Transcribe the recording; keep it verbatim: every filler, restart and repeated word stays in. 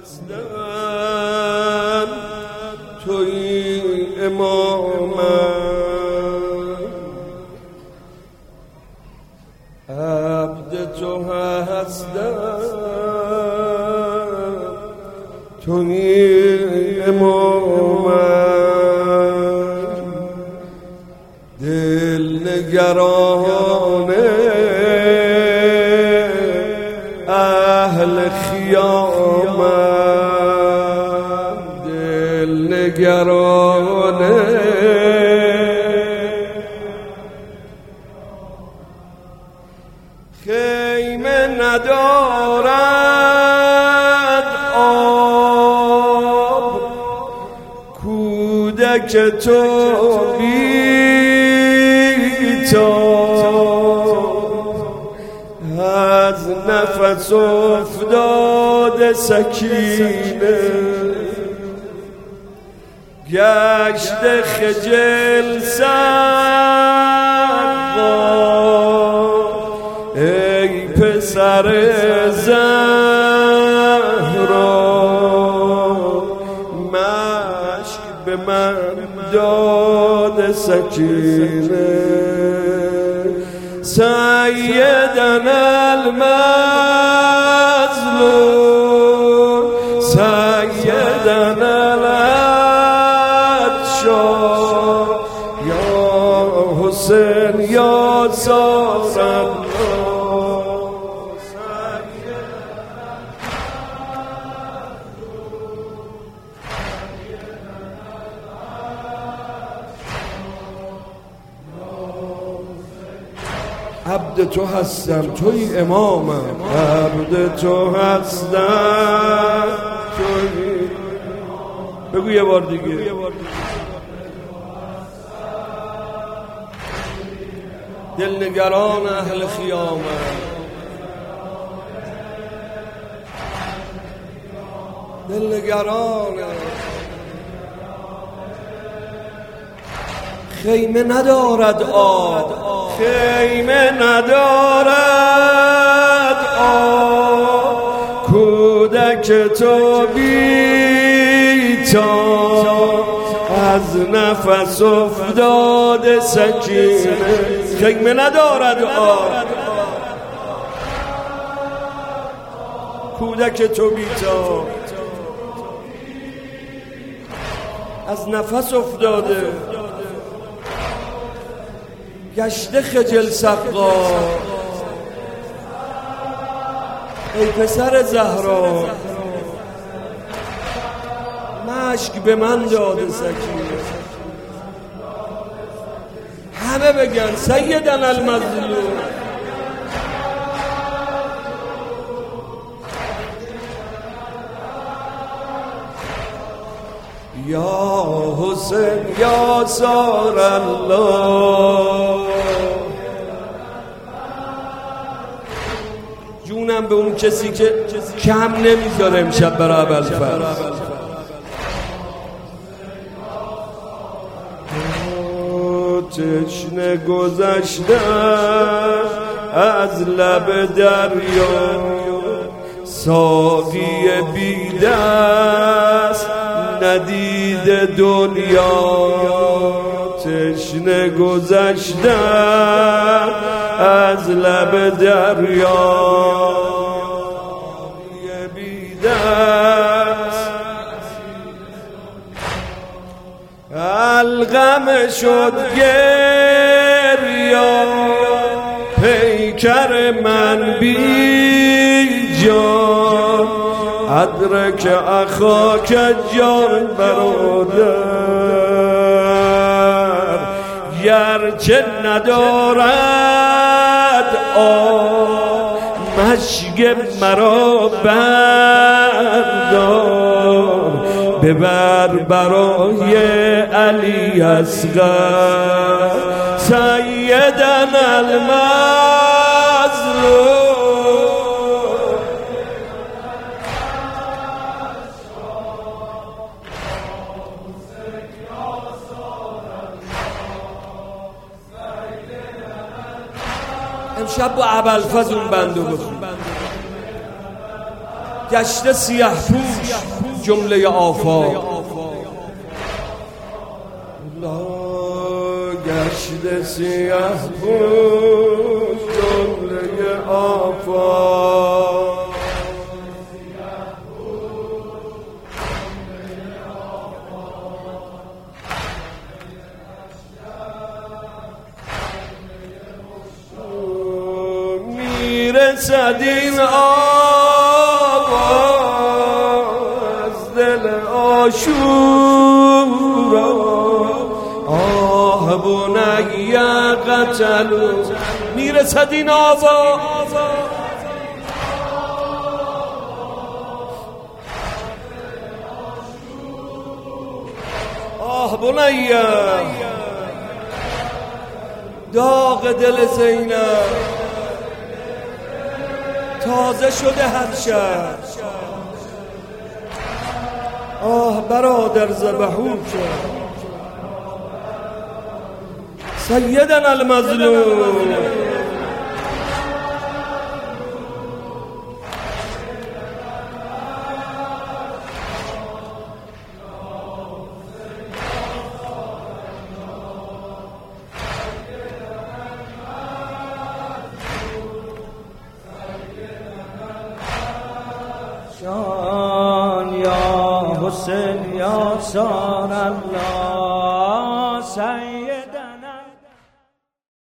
هستم توی امامم، عبد تو هستم توی امامم، دل نگران اهل خیامم، دل نگران خیمه ندارد آب، کودک تو از نفس افتاده سکینه، گشت خجل سقا ای پسر زهرا، مشک به من داد سکینه، سیدنا المظلوم سیدنا العطشان، یا حسین یا زار الله، عبد تو هستم توی امامم، عبد تو هستم توی، بگو یه بار دیگه، دلنگران اهل خیامم، دلنگران خیمه ندارد آب، خیمه ندارد آب، کودک تو بی‌تاب از نفس افتاده سکینه، خیمه ندارد آب، کودک تو بی‌تاب از نفس افتاده، گشته خجل سقا ای پسر زهرا، مشک به من داده سکینه، همه بگن سیدنا المظلوم، یا حسین یا زار الله، جونم به اون کسی که کم نمیذاره امشب برای ابوالفضل، تشنه گذشتم از لب دریا، ساقی بی دست ندید دنیا، تشنه گذشتم از لب دریا، بی دست الغم شد گریا، پیکر من بی جان، ادرک اخاک جان برادر، گرچه ندارد آب، مشک مرا بردار، ببر برای علی اصغر، سیدنا المظلوم، امشب با ابوالفضل اون بندو بخون، گشته سیه پوش جمله آفاق گشته سیه پوش جمله آفاق میرسد این آواز دل آشورا آه بنی قتلوا میرسد این آواز آه بنی داغ دل زینب تازه شده هر شب آه برادر ذبحوک سیدنا المظلوم شان یا حسین یا سان الله